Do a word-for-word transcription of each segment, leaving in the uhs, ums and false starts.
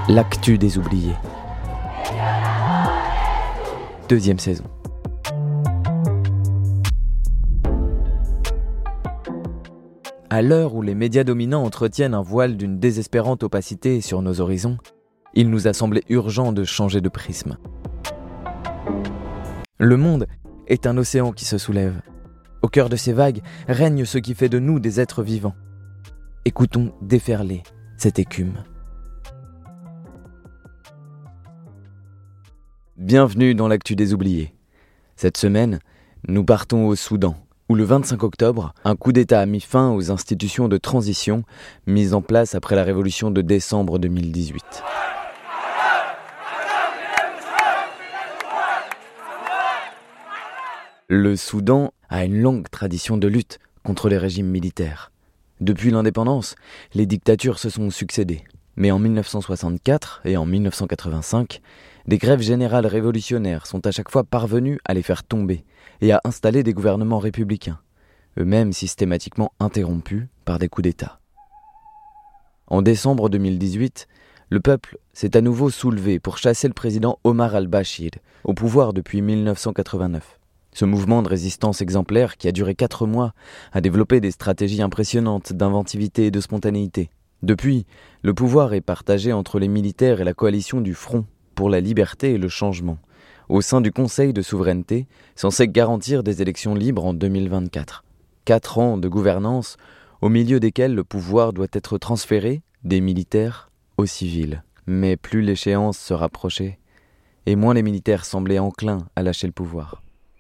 L'actu des oubliés. Deuxième saison. À l'heure où les médias dominants entretiennent un voile d'une désespérante opacité sur nos horizons, il nous a semblé urgent de changer de prisme. Le monde est un océan qui se soulève. Au cœur de ces vagues règne ce qui fait de nous des êtres vivants. Écoutons déferler cette écume. Bienvenue dans l'actu des oubliés. Cette semaine, nous partons au Soudan, où le vingt-cinq octobre, un coup d'État a mis fin aux institutions de transition mises en place après la révolution de décembre deux mille dix-huit. Le Soudan a une longue tradition de lutte contre les régimes militaires. Depuis l'indépendance, les dictatures se sont succédées. Mais en dix-neuf cent soixante-quatre et en dix-neuf cent quatre-vingt-cinq, des grèves générales révolutionnaires sont à chaque fois parvenues à les faire tomber et à installer des gouvernements républicains, eux-mêmes systématiquement interrompus par des coups d'État. En décembre deux mille dix-huit, le peuple s'est à nouveau soulevé pour chasser le président Omar al-Bashir, au pouvoir depuis dix-neuf cent quatre-vingt-neuf. Ce mouvement de résistance exemplaire, qui a duré quatre mois, a développé des stratégies impressionnantes d'inventivité et de spontanéité. Depuis, le pouvoir est partagé entre les militaires et la coalition du Front pour la liberté et le changement, au sein du Conseil de souveraineté, censé garantir des élections libres en deux mille vingt-quatre. Quatre ans de gouvernance, au milieu desquels le pouvoir doit être transféré des militaires aux civils. Mais plus l'échéance se rapprochait, et moins les militaires semblaient enclins à lâcher le pouvoir.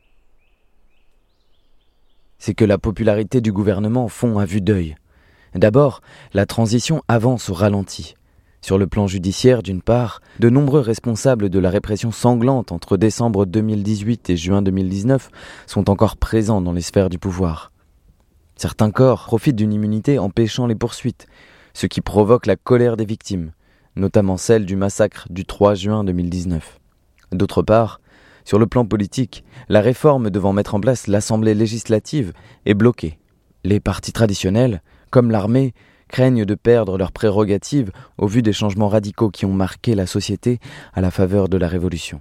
C'est que la popularité du gouvernement fond à vue d'œil. D'abord, la transition avance au ralenti. Sur le plan judiciaire, d'une part, de nombreux responsables de la répression sanglante entre décembre deux mille dix-huit et juin deux mille dix-neuf sont encore présents dans les sphères du pouvoir. Certains corps profitent d'une immunité empêchant les poursuites, ce qui provoque la colère des victimes, notamment celle du massacre du trois juin deux mille dix-neuf. D'autre part, sur le plan politique, la réforme devant mettre en place l'Assemblée législative est bloquée. Les partis traditionnels, comme l'armée, craignent de perdre leurs prérogatives au vu des changements radicaux qui ont marqué la société à la faveur de la Révolution.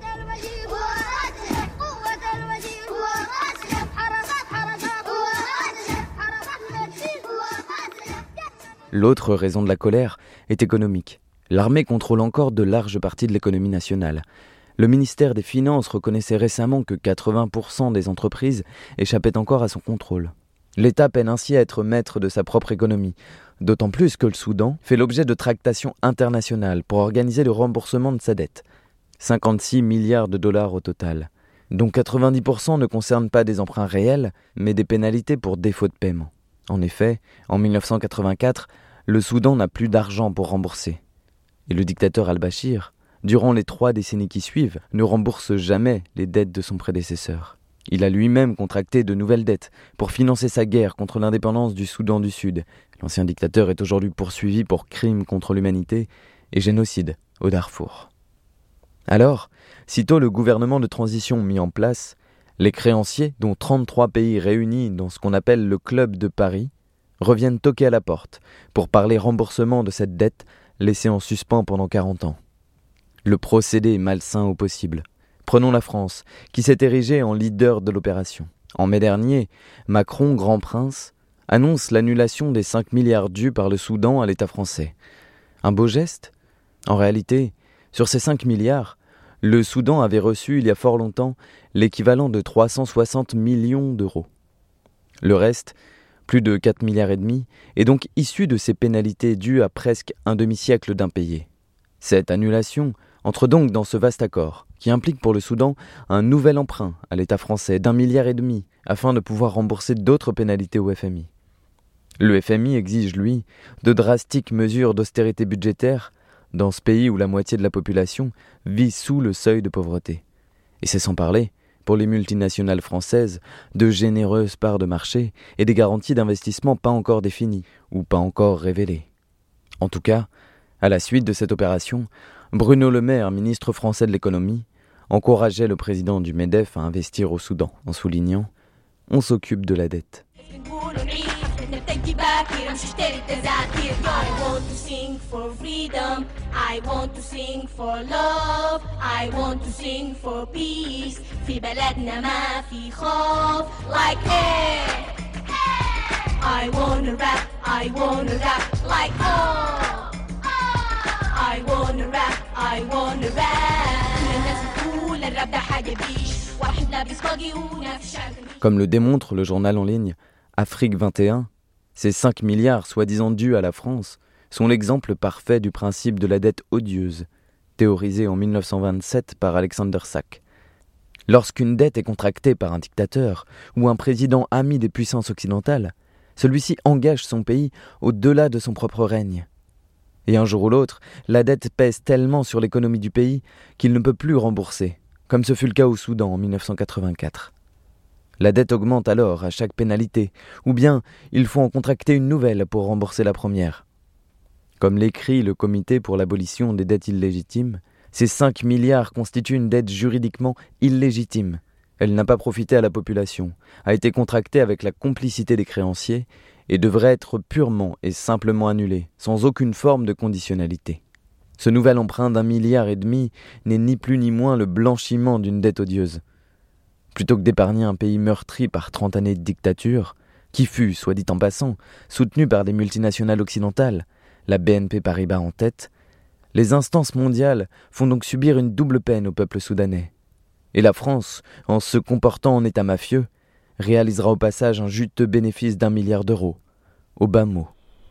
L'autre raison de la colère est économique. L'armée contrôle encore de larges parties de l'économie nationale. Le ministère des Finances reconnaissait récemment que quatre-vingts pour cent des entreprises échappaient encore à son contrôle. L'État peine ainsi à être maître de sa propre économie, d'autant plus que le Soudan fait l'objet de tractations internationales pour organiser le remboursement de sa dette. cinquante-six milliards de dollars au total, dont quatre-vingt-dix pour cent ne concernent pas des emprunts réels, mais des pénalités pour défaut de paiement. En effet, en dix-neuf cent quatre-vingt-quatre, le Soudan n'a plus d'argent pour rembourser. Et le dictateur al-Bashir, durant les trois décennies qui suivent, ne rembourse jamais les dettes de son prédécesseur. Il a lui-même contracté de nouvelles dettes pour financer sa guerre contre l'indépendance du Soudan du Sud. L'ancien dictateur est aujourd'hui poursuivi pour crimes contre l'humanité et génocide au Darfour. Alors, sitôt le gouvernement de transition mis en place, les créanciers, dont trente-trois pays réunis dans ce qu'on appelle le Club de Paris, reviennent toquer à la porte pour parler remboursement de cette dette laissée en suspens pendant quarante ans. Le procédé est malsain au possible. Prenons la France, qui s'est érigée en leader de l'opération. En mai dernier, Macron, grand prince, annonce l'annulation des cinq milliards dus par le Soudan à l'État français. Un beau geste ? En réalité, sur ces cinq milliards, le Soudan avait reçu il y a fort longtemps l'équivalent de trois cent soixante millions d'euros. Le reste, plus de quatre milliards et demi, est donc issu de ces pénalités dues à presque un demi-siècle d'impayés. Cette annulation entre donc dans ce vaste accord, qui implique pour le Soudan un nouvel emprunt à l'État français d'un milliard et demi, afin de pouvoir rembourser d'autres pénalités au F M I. Le F M I exige, lui, de drastiques mesures d'austérité budgétaire dans ce pays où la moitié de la population vit sous le seuil de pauvreté. Et c'est sans parler, pour les multinationales françaises, de généreuses parts de marché et des garanties d'investissement pas encore définies ou pas encore révélées. En tout cas, à la suite de cette opération, Bruno Le Maire, ministre français de l'économie, encourageait le président du MEDEF à investir au Soudan, en soulignant « On s'occupe de la dette ». بدي باكر مش اشتري التذاكر. I want to sing for freedom, I want to sing for love, I want to sing for peace. في بلدنا ما في خوف. Like hey, I wanna rap, I wanna rap. Like oh, I wanna rap, I wanna rap. كل الناس بتقول الراب ده حاجة بيش. واحد لابس باجي ونفس شعر. Comme le démontre le journal en ligne Afrique vingt et un, ces cinq milliards soi-disant dus à la France sont l'exemple parfait du principe de la dette odieuse, théorisé en dix-neuf cent vingt-sept par Alexander Sachs. Lorsqu'une dette est contractée par un dictateur ou un président ami des puissances occidentales, celui-ci engage son pays au-delà de son propre règne. Et un jour ou l'autre, la dette pèse tellement sur l'économie du pays qu'il ne peut plus rembourser, comme ce fut le cas au Soudan en dix-neuf cent quatre-vingt-quatre. La dette augmente alors à chaque pénalité, ou bien il faut en contracter une nouvelle pour rembourser la première. Comme l'écrit le Comité pour l'abolition des dettes illégitimes, ces cinq milliards constituent une dette juridiquement illégitime. Elle n'a pas profité à la population, a été contractée avec la complicité des créanciers et devrait être purement et simplement annulée, sans aucune forme de conditionnalité. Ce nouvel emprunt d'un milliard et demi n'est ni plus ni moins le blanchiment d'une dette odieuse. Plutôt que d'épargner un pays meurtri par trente années de dictature, qui fut, soit dit en passant, soutenu par des multinationales occidentales, la B N P Paribas en tête, les instances mondiales font donc subir une double peine au peuple soudanais. Et la France, en se comportant en état mafieux, réalisera au passage un juteux bénéfice d'un milliard d'euros, au bas mot.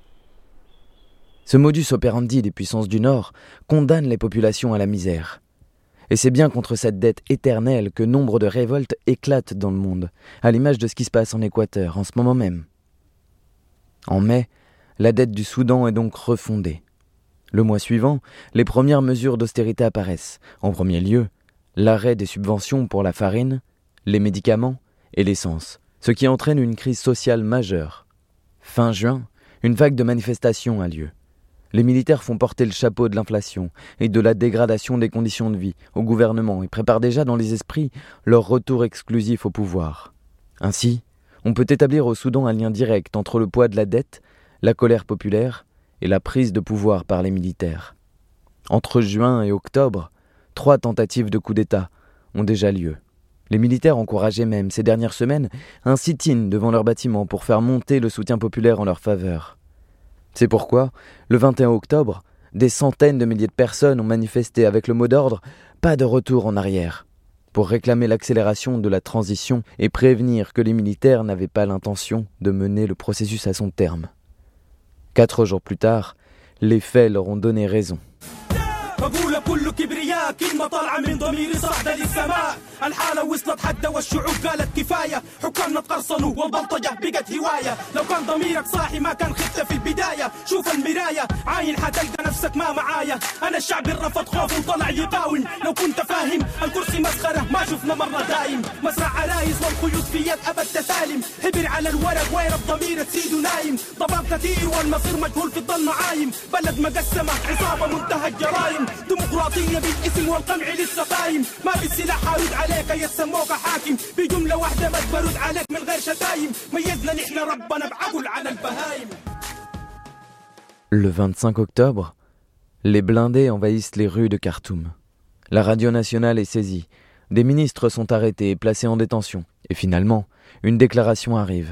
Ce modus operandi des puissances du Nord condamne les populations à la misère. Et c'est bien contre cette dette éternelle que nombre de révoltes éclatent dans le monde, à l'image de ce qui se passe en Équateur en ce moment même. En mai, la dette du Soudan est donc refondée. Le mois suivant, les premières mesures d'austérité apparaissent. En premier lieu, l'arrêt des subventions pour la farine, les médicaments et l'essence, ce qui entraîne une crise sociale majeure. Fin juin, une vague de manifestations a lieu. Les militaires font porter le chapeau de l'inflation et de la dégradation des conditions de vie au gouvernement et préparent déjà dans les esprits leur retour exclusif au pouvoir. Ainsi, on peut établir au Soudan un lien direct entre le poids de la dette, la colère populaire et la prise de pouvoir par les militaires. Entre juin et octobre, trois tentatives de coup d'État ont déjà lieu. Les militaires encourageaient même ces dernières semaines un sit-in devant leurs bâtiments pour faire monter le soutien populaire en leur faveur. C'est pourquoi, le vingt et un octobre, des centaines de milliers de personnes ont manifesté avec le mot d'ordre « Pas de retour en arrière » pour réclamer l'accélération de la transition et prévenir que les militaires n'avaient pas l'intention de mener le processus à son terme. Quatre jours plus tard, les faits leur ont donné raison. بقول كل كبرياء كلمة طالعة من ضميري صاعدة للسماء. الحالة وصلت حدة والشعوب قالت كفاية. حكامنا تقرصنوا والبلطجة بقت هواية. لو كان ضميرك صاحي ما كان خدت في البداية. شوف المراية عاين حتلقى نفسك ما معايا. أنا الشعب الرفض خوف وطلع يقاوم. لو كنت فاهم الكرسي مسخرة ما شفنا مرة دايم. مسرع عرايس والخيوط في يد أبد تسالم. حبر على الورق وير الضمير تسيد ونايم. ضباب كثير والمصير مجهول في الظل معايم. بلد مقسمة عصابة منتهى الجرايم. ديمقراطية بالاسم والقمع لسه قايم. ما بالسلاح حارد عليك يسموك حاكم. بجملة واحدة بس برد عليك من غير شتايم. ميزنا نحن ربنا بعقل على البهايم. Le vingt-cinq octobre, les blindés envahissent les rues de Khartoum. La radio nationale est saisie. Des ministres sont arrêtés et placés en détention. Et finalement, une déclaration arrive.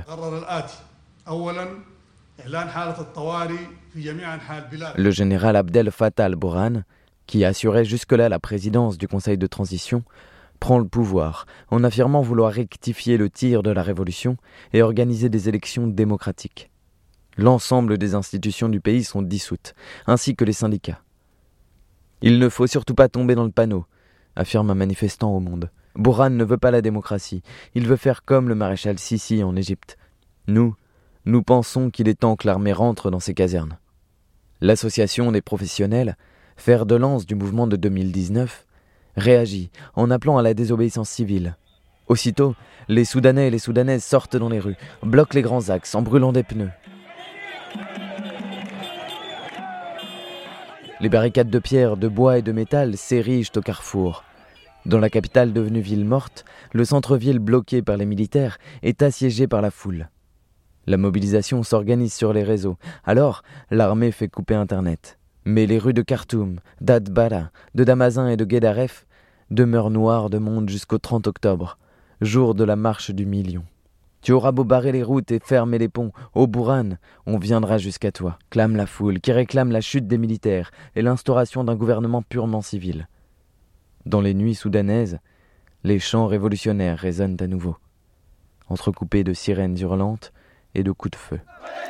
Le général Abdel Fattah al-Burhan, qui assurait jusque-là la présidence du Conseil de transition, prend le pouvoir en affirmant vouloir rectifier le tir de la révolution et organiser des élections démocratiques. L'ensemble des institutions du pays sont dissoutes, ainsi que les syndicats. Il ne faut surtout pas tomber dans le panneau, affirme un manifestant au Monde. Burhan ne veut pas la démocratie, il veut faire comme le maréchal Sissi en Égypte. Nous, nous pensons qu'il est temps que l'armée rentre dans ses casernes. L'association des professionnels, fer de lance du mouvement de deux mille dix-neuf, réagit en appelant à la désobéissance civile. Aussitôt, les Soudanais et les Soudanaises sortent dans les rues, bloquent les grands axes en brûlant des pneus. Les barricades de pierre, de bois et de métal s'érigent au carrefour. Dans la capitale devenue ville morte, le centre-ville bloqué par les militaires est assiégé par la foule. La mobilisation s'organise sur les réseaux. Alors, l'armée fait couper Internet. Mais les rues de Khartoum, d'Atbara, de Damazin et de Guédaref demeurent noires de monde jusqu'au trente octobre, jour de la marche du million. Tu auras beau barrer les routes et fermer les ponts, au Bourran, on viendra jusqu'à toi, clame la foule, qui réclame la chute des militaires et l'instauration d'un gouvernement purement civil. Dans les nuits soudanaises, les chants révolutionnaires résonnent à nouveau, entrecoupés de sirènes hurlantes et de coups de feu.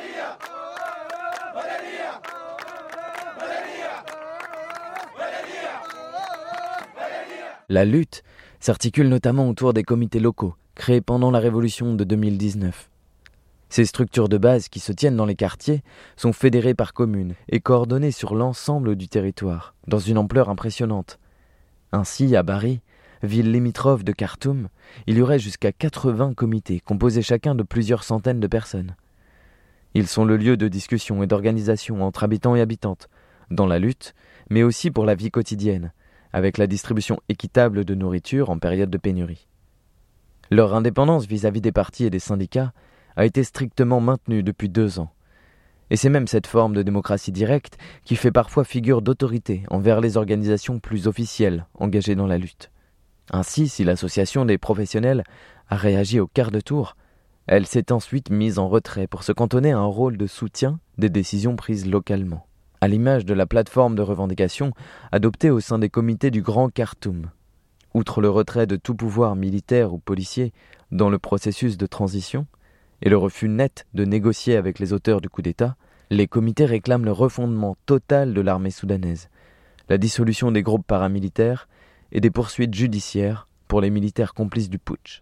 La lutte s'articule notamment autour des comités locaux, créés pendant la révolution de deux mille dix-neuf. Ces structures de base qui se tiennent dans les quartiers sont fédérées par communes et coordonnées sur l'ensemble du territoire, dans une ampleur impressionnante. Ainsi, à Bari, ville limitrophe de Khartoum, il y aurait jusqu'à quatre-vingts comités, composés chacun de plusieurs centaines de personnes. Ils sont le lieu de discussion et d'organisation entre habitants et habitantes, dans la lutte, mais aussi pour la vie quotidienne, avec la distribution équitable de nourriture en période de pénurie. Leur indépendance vis-à-vis des partis et des syndicats a été strictement maintenue depuis deux ans. Et c'est même cette forme de démocratie directe qui fait parfois figure d'autorité envers les organisations plus officielles engagées dans la lutte. Ainsi, si l'association des professionnels a réagi au quart de tour, elle s'est ensuite mise en retrait pour se cantonner à un rôle de soutien des décisions prises localement, à l'image de la plateforme de revendication adoptée au sein des comités du Grand Khartoum. Outre le retrait de tout pouvoir militaire ou policier dans le processus de transition et le refus net de négocier avec les auteurs du coup d'État, les comités réclament le refondement total de l'armée soudanaise, la dissolution des groupes paramilitaires et des poursuites judiciaires pour les militaires complices du putsch.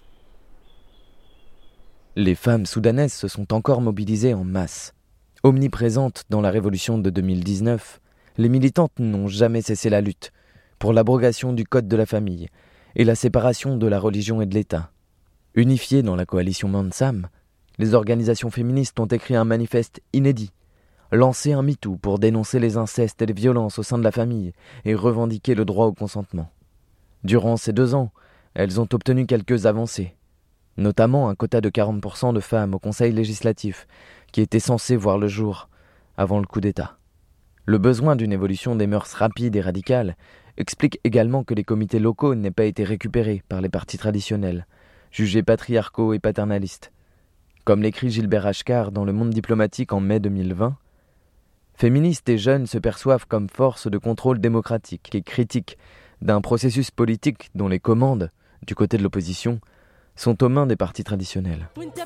Les femmes soudanaises se sont encore mobilisées en masse. Omniprésentes dans la révolution de deux mille dix-neuf, les militantes n'ont jamais cessé la lutte pour l'abrogation du code de la famille et la séparation de la religion et de l'État. Unifiées dans la coalition Mansam, les organisations féministes ont écrit un manifeste inédit, lancé un MeToo pour dénoncer les incestes et les violences au sein de la famille et revendiquer le droit au consentement. Durant ces deux ans, elles ont obtenu quelques avancées, notamment un quota de quarante pour cent de femmes au Conseil législatif, qui était censé voir le jour avant le coup d'État. Le besoin d'une évolution des mœurs rapide et radicale explique également que les comités locaux n'aient pas été récupérés par les partis traditionnels, jugés patriarcaux et paternalistes. Comme l'écrit Gilbert Achcar dans Le Monde diplomatique en mai deux mille vingt, féministes et jeunes se perçoivent comme force de contrôle démocratique et critique d'un processus politique dont les commandes, du côté de l'opposition, sont aux mains des partis traditionnels.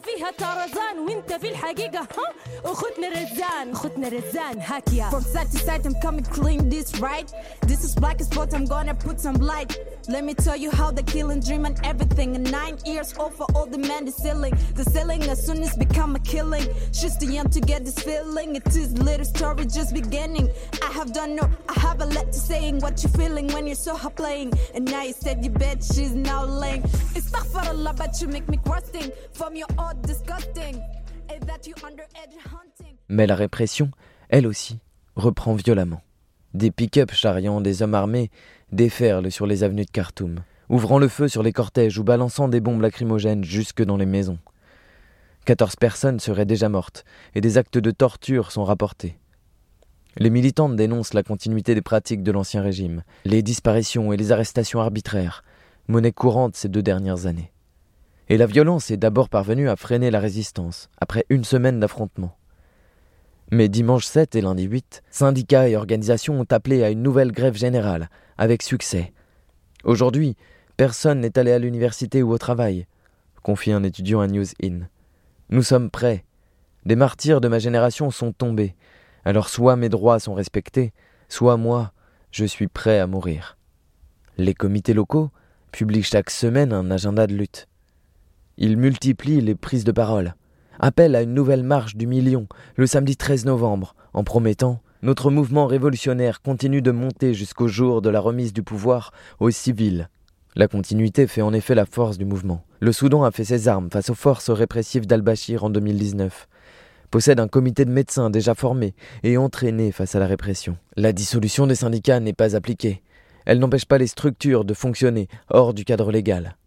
Let me tell you how the killing dream and everything. And nine years old for all the men, the ceiling. The ceiling as soon as become a killing. She's too young to get this feeling. It is little story just beginning. I have done no, I have a lot to saying what you feeling when you're so hot playing. And now you said you bet she's now laying. Astaghfirullah, but you make me crusting. From your odd disgusting. And that you underage hunting. Mais la répression, elle aussi, reprend violemment. Des pick-up charriant des hommes armés déferlent sur les avenues de Khartoum, ouvrant le feu sur les cortèges ou balançant des bombes lacrymogènes jusque dans les maisons. quatorze personnes seraient déjà mortes et des actes de torture sont rapportés. Les militantes dénoncent la continuité des pratiques de l'ancien régime, les disparitions et les arrestations arbitraires, monnaie courante ces deux dernières années. Et la violence est d'abord parvenue à freiner la résistance, après une semaine d'affrontements. Mais dimanche sept et lundi huit, syndicats et organisations ont appelé à une nouvelle grève générale, avec succès. Aujourd'hui, personne n'est allé à l'université ou au travail, confie un étudiant à News In. Nous sommes prêts. Des martyrs de ma génération sont tombés. Alors soit mes droits sont respectés, soit moi, je suis prêt à mourir. Les comités locaux publient chaque semaine un agenda de lutte. Ils multiplient les prises de parole. Appelle à une nouvelle marche du million le samedi treize novembre, en promettant « Notre mouvement révolutionnaire continue de monter jusqu'au jour de la remise du pouvoir aux civils ». La continuité fait en effet la force du mouvement. Le Soudan a fait ses armes face aux forces répressives d'Al-Bachir en deux mille dix-neuf. Possède un comité de médecins déjà formé et entraîné face à la répression. La dissolution des syndicats n'est pas appliquée. Elle n'empêche pas les structures de fonctionner hors du cadre légal.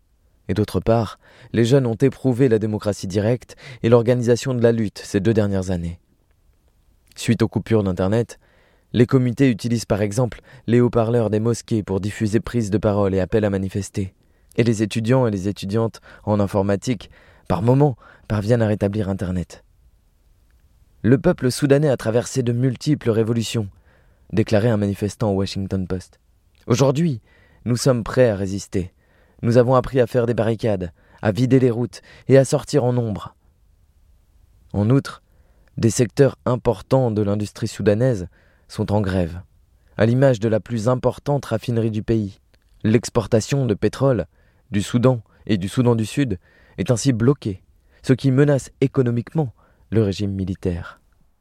Et d'autre part, les jeunes ont éprouvé la démocratie directe et l'organisation de la lutte ces deux dernières années. Suite aux coupures d'Internet, les comités utilisent par exemple les haut-parleurs des mosquées pour diffuser prises de parole et appels à manifester. Et les étudiants et les étudiantes en informatique, par moments, parviennent à rétablir Internet. Le peuple soudanais a traversé de multiples révolutions, déclarait un manifestant au Washington Post. Aujourd'hui, nous sommes prêts à résister. Nous avons appris à faire des barricades, à vider les routes et à sortir en nombre. En outre, des secteurs importants de l'industrie soudanaise sont en grève, à l'image de la plus importante raffinerie du pays. L'exportation de pétrole du Soudan et du Soudan du Sud est ainsi bloquée, ce qui menace économiquement le régime militaire.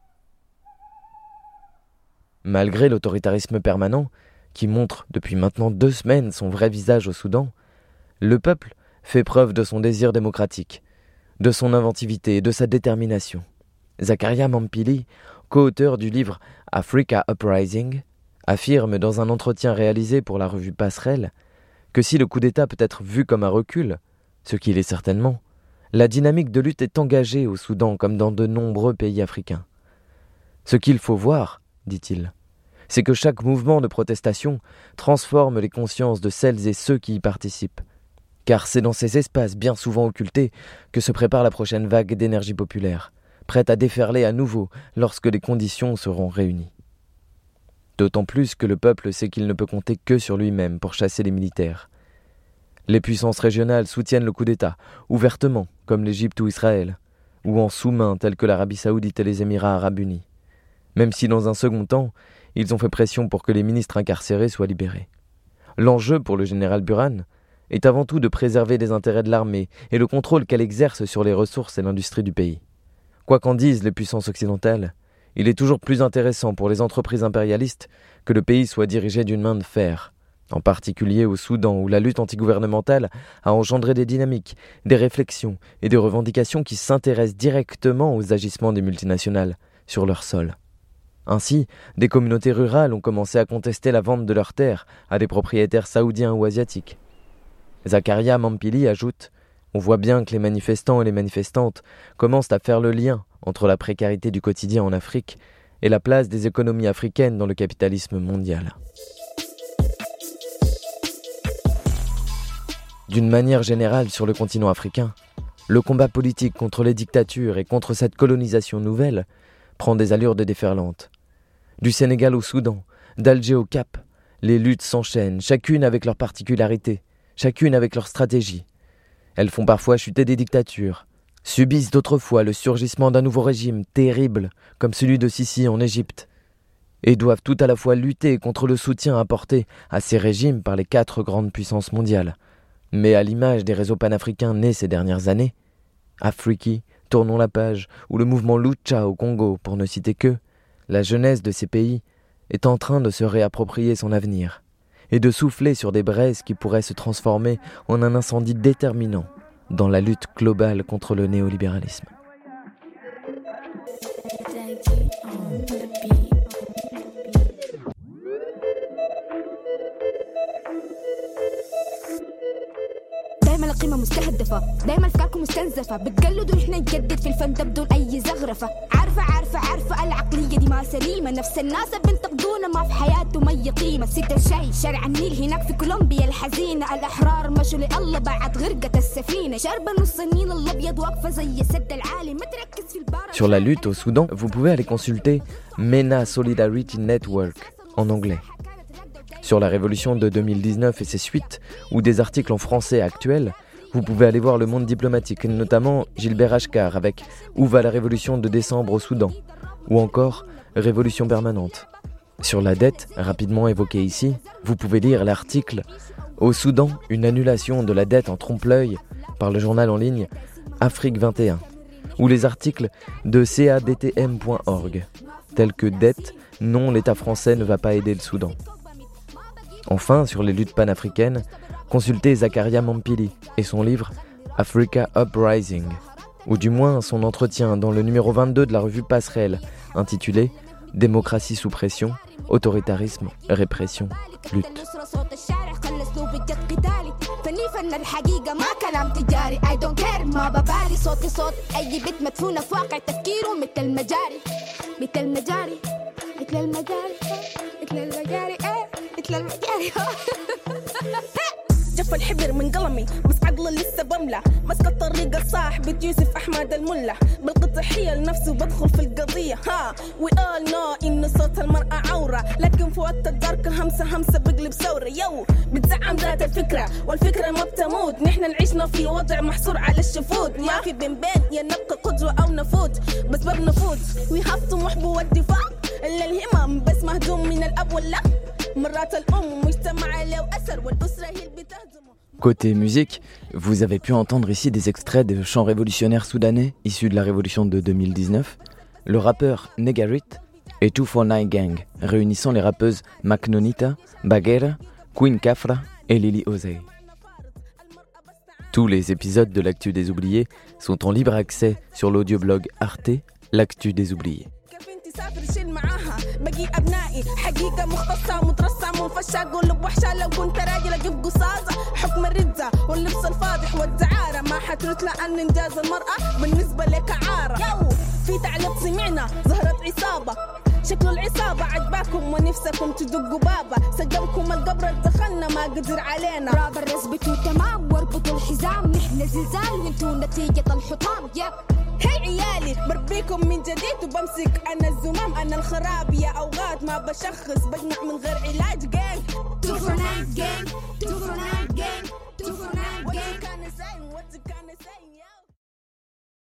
Malgré l'autoritarisme permanent, qui montre depuis maintenant deux semaines son vrai visage au Soudan, le peuple fait preuve de son désir démocratique, de son inventivité et de sa détermination. Zakaria Mampili, co-auteur du livre Africa Uprising, affirme dans un entretien réalisé pour la revue Passerelle que si le coup d'État peut être vu comme un recul, ce qu'il est certainement, la dynamique de lutte est engagée au Soudan comme dans de nombreux pays africains. Ce qu'il faut voir, dit-il, c'est que chaque mouvement de protestation transforme les consciences de celles et ceux qui y participent. Car c'est dans ces espaces bien souvent occultés que se prépare la prochaine vague d'énergie populaire, prête à déferler à nouveau lorsque les conditions seront réunies. D'autant plus que le peuple sait qu'il ne peut compter que sur lui-même pour chasser les militaires. Les puissances régionales soutiennent le coup d'État, ouvertement, comme l'Égypte ou Israël, ou en sous-main tels que l'Arabie Saoudite et les Émirats Arabes Unis, même si dans un second temps, ils ont fait pression pour que les ministres incarcérés soient libérés. L'enjeu pour le général Burhan est avant tout de préserver les intérêts de l'armée et le contrôle qu'elle exerce sur les ressources et l'industrie du pays. Quoi qu'en disent les puissances occidentales, il est toujours plus intéressant pour les entreprises impérialistes que le pays soit dirigé d'une main de fer, en particulier au Soudan où la lutte antigouvernementale a engendré des dynamiques, des réflexions et des revendications qui s'intéressent directement aux agissements des multinationales sur leur sol. Ainsi, des communautés rurales ont commencé à contester la vente de leurs terres à des propriétaires saoudiens ou asiatiques. Zakaria Mampili ajoute « On voit bien que les manifestants et les manifestantes commencent à faire le lien entre la précarité du quotidien en Afrique et la place des économies africaines dans le capitalisme mondial. » D'une manière générale sur le continent africain, le combat politique contre les dictatures et contre cette colonisation nouvelle prend des allures de déferlante. Du Sénégal au Soudan, d'Alger au Cap, les luttes s'enchaînent, chacune avec leurs particularités, chacune avec leur stratégie. Elles font parfois chuter des dictatures, subissent d'autres fois le surgissement d'un nouveau régime terrible, comme celui de Sisi en Égypte, et doivent tout à la fois lutter contre le soutien apporté à ces régimes par les quatre grandes puissances mondiales. Mais à l'image des réseaux panafricains nés ces dernières années, Afriki, Tournons la page, ou le mouvement Lucha au Congo, pour ne citer que, la jeunesse de ces pays est en train de se réapproprier son avenir et de souffler sur des braises qui pourraient se transformer en un incendie déterminant dans la lutte globale contre le néolibéralisme. دايما القيمة مستهدفة دايما أفكاركم مستنزفة بتقلدوا إحنا نجدد في الفن ده بدون أي زخرفة عارفة عارفة عارفة العقلية دي ما سليمة نفس الناس بنتقدونا ما في حياته مي قيمة ست الشاي شارع النيل هناك في كولومبيا الحزينة الأحرار مشوا لله بعد غرقة السفينة شربة نص النيل الأبيض واقفة زي السد العالي ما تركز في البار. Sur la lutte au Soudan, vous pouvez aller consulter MENA Solidarity Network en anglais. Sur la révolution de deux mille dix-neuf et ses suites, ou des articles en français actuels, vous pouvez aller voir Le Monde diplomatique, notamment Gilbert Achcar avec « Où va la révolution de décembre au Soudan ?» ou encore « Révolution permanente ». Sur la dette, rapidement évoquée ici, vous pouvez lire l'article « Au Soudan, une annulation de la dette en trompe-l'œil » par le journal en ligne Afrique vingt et un, ou les articles de C A D T M point org, tels que « Dette, non, l'État français ne va pas aider le Soudan ». Enfin, sur les luttes panafricaines, consultez Zakaria Mampili et son livre Africa Uprising, ou du moins son entretien dans le numéro vingt-deux de la revue Passerelle, intitulé Démocratie sous pression, autoritarisme, répression, lutte. فني فن الحقيقة ما كلام تجاري I don't care ما ببالي صوتي صوت أي بيت مدفونة في واقع تفكيره مثل المجاري مثل المجاري مثل المجاري مثل المجاري ايه مثل المجاري جف الحبر من قلمي بس عقله لسه بملة مسك الطريقة صاحبة يوسف أحمد الملا بالقطحية لنفسه بدخل في القضية ها we all know إنه صوت المرأة عورة لكن في وقت الدارك همسة همسة بقلب ثورة يو بتزعم ذات الفكرة والفكرة ما بتموت نحن نعيشنا في وضع محصور على الشفوت ما في بين بين يا نبقى قدوة أو نفوت بس بنفوت we have to محبو والدفاع إلا الهمم بس مهدوم من الأب والله مرات الأم مجتمع له أثر والأسرة هي اللي بتهزمه. Côté musique, vous avez pu entendre ici des extraits de chants révolutionnaires soudanais issus de la révolution de deux mille dix-neuf, le rappeur Negarit et deux cent quarante-neuf Gang, réunissant les rappeuses Macnonita, Baguera, Queen Kafra et Lily Osei. Tous les épisodes de l'Actu des Oubliés sont en libre accès sur l'audioblog Arte, l'Actu des Oubliés. سافر شيل معاها بقي أبنائي حقيقة مختصة مترصة منفشة قلب وحشة لو كنت راجل أجيب قصاصة حكم الردة واللبس الفاضح والدعارة ما حترث لأن إنجاز المرأة بالنسبة لك عارة يو في تعليق سمعنا ظهرت عصابة شكل العصابة عجباكم ونفسكم تدقوا بابا سجمكم القبر دخلنا ما قدر علينا راب الرزبتوا تمام واربطوا الحزام نحن زلزال وانتوا نتيجة الحطام يب هاي عيالي بربيكم من جديد وبمسك أنا الزمام أنا الخراب يا أوقات ما بشخص بجمع من غير علاج جانج two four nine gang two four nine gang two four nine gang What you gonna say what you gonna say